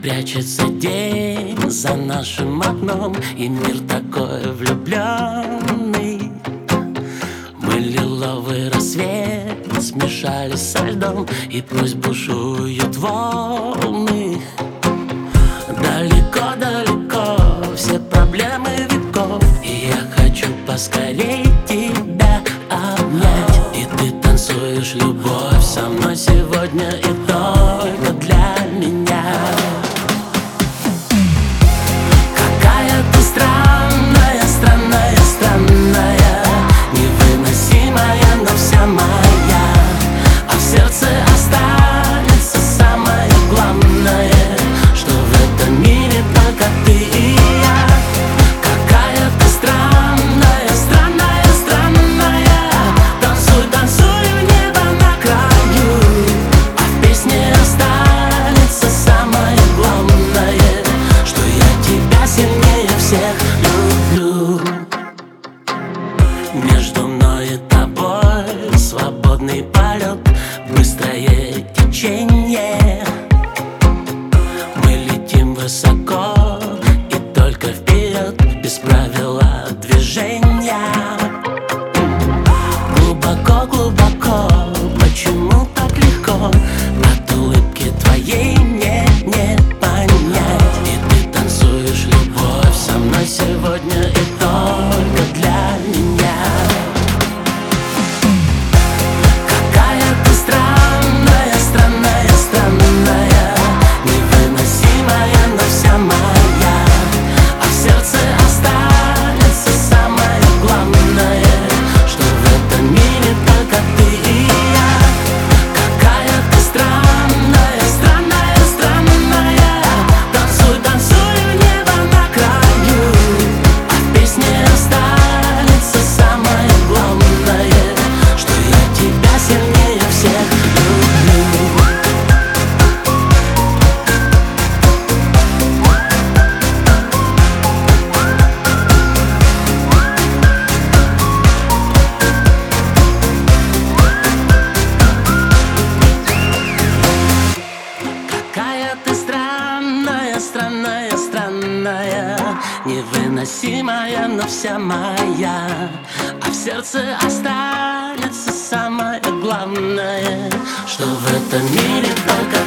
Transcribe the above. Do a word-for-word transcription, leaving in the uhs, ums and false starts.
прячется день за нашим окном, и мир такой влюбленный. Мы лиловый рассвет смешались со льдом, и пусть бушуют волны. Далеко-далеко все проблемы веков, и я хочу поскорей тебя обнять. И ты танцуешь любовь со мной сегодня и только для меня. Какая ты странная, странная, странная, невыносимая, но вся моя. А в сердце останется самое главное, что в этом мире только ты и я. Какая ты странная, странная, странная, танцуй, танцуй в небо на краю. А в песне останется самое главное, что я тебя сильнее всех люблю. Между мной и тобой свободный полет, быстрое течение. Мы летим высоко и только вперед, без правила движения. Глубоко-глубоко, почему так легко от улыбки твоей мне не понять. И ты танцуешь любовь со мной сегодня и только для меня. Какая ты странная, странная, странная, невыносимая, но вся моя. А в сердце останется самое главное, что в этом мире только ты и я. Какая ты странная, странная, странная, танцуй, танцуй в небо на краю. А в песне останется самое главное, что я тебя сильнее всех люблю. Какая ты странная, странная, странная, невыносимая, но вся моя. А в сердце останется самое главное, что в этом мире только